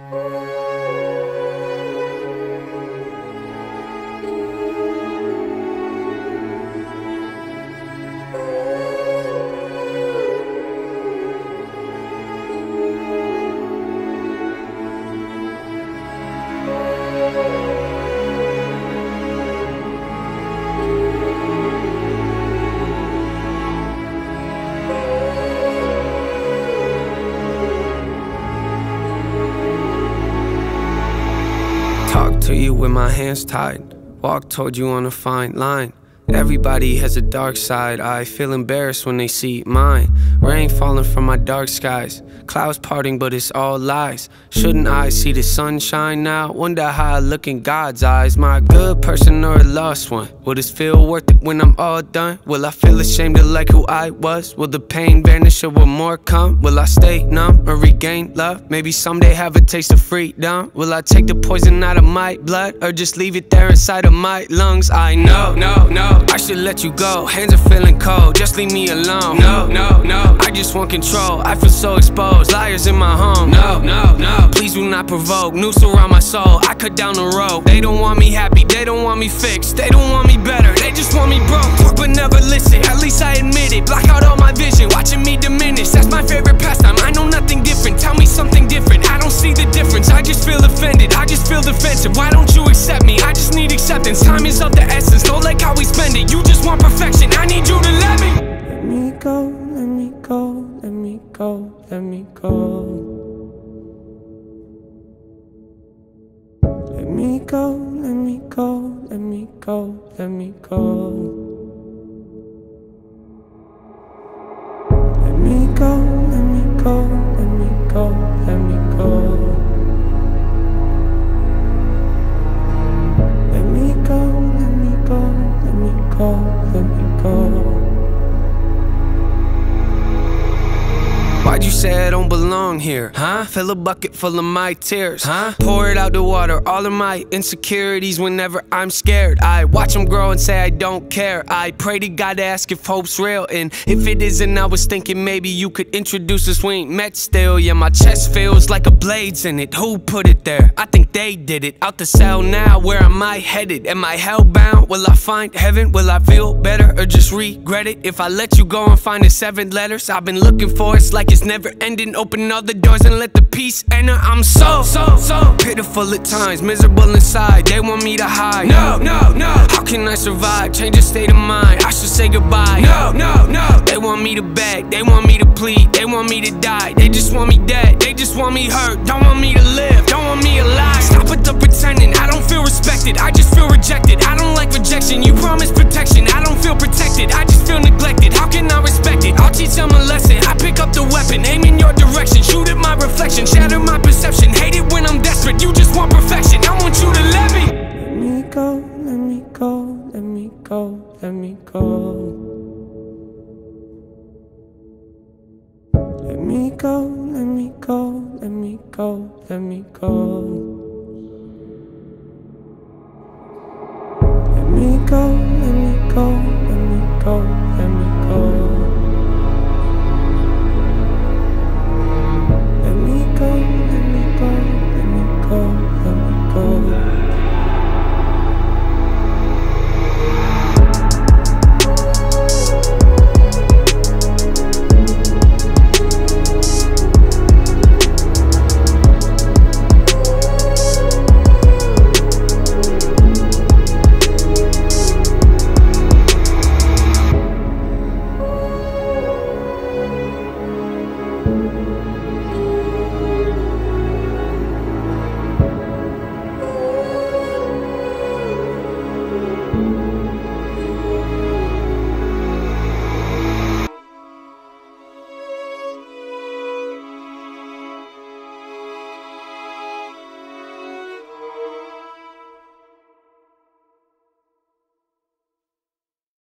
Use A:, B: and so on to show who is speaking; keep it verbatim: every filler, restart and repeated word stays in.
A: Talk to you with my hands tied, walk toward you on a fine line. Everybody has a dark side, I feel embarrassed when they see mine. Rain falling from my dark skies, clouds parting but it's all lies. Shouldn't I see the sunshine now? Wonder how I look in God's eyes. Am I a good person or a lost one? Will this feel worth it when I'm all done? Will I feel ashamed of like who I was? Will the pain vanish or will more come? Will I stay numb or regain love? Maybe someday have a taste of freedom. Will I take the poison out of my blood or just leave it there inside of my lungs? I know, no, no I should let you go, hands are feeling cold, just leave me alone. No, no, no, I just want control, I feel so exposed, liars in my home. No, no, no, please do not provoke, noose around my soul, I cut down the rope. They don't want me happy, they don't want me fixed, they don't want me better, they just want me broke. Talk but never listen, at least I admit it. Block out all my vision, watching me diminish, that's my favorite pastime. I know nothing different, tell me something different. I don't see the difference, I just feel offended, I just feel defensive. Why don't you accept me? I just need acceptance, time is of the essence, don't like how we spend it. You just want perfection, I need you to let me.
B: Let me go, let me go, let me go, let me go. Let me go, let me go, let me go, let me go. Let me go, let me go, let me go, let me go. Let me go, let me go, let me go, let me go.
A: Why'd you say I don't belong here, huh? Fill a bucket full of my tears, huh? Pour it out the water, all of my insecurities whenever I'm scared. I watch them grow and say I don't care. I pray to God to ask if hope's real, and if it isn't, I was thinking maybe you could introduce us. We ain't met still, yeah, my chest feels like a blade's in it. Who put it there? I think they did it. Out the cell now, where am I headed? Am I hellbound? Will I find heaven? Will I feel better or just regret it? If I let you go and find the seven letters I've been looking for, it's like it's never ending. Open all the doors and let the peace enter. I'm so, so, so pitiful at times, miserable inside. They want me to hide. No, no, no. How can I survive? Change the state of mind. I should say goodbye. No, no, no. They want me to beg. They want me to plead. They want me to die. They just want me dead. They just want me hurt. Don't want me to live. Don't want me alive. Stop with the pretending. I don't feel respected. I just feel rejected. I don't like rejection. You promise protection. I don't feel protected. I just feel neglected. How can I respect it? I'll teach them a lesson. I pick up the weapon, aim in your direction, shoot at my reflection, shatter my perception. Hate it when I'm desperate. You just want perfection. I want you to let me.
B: Let me go, let me go, let me go, let me go. Let me go, let me go, let me go, let me go. Let me go, let me go.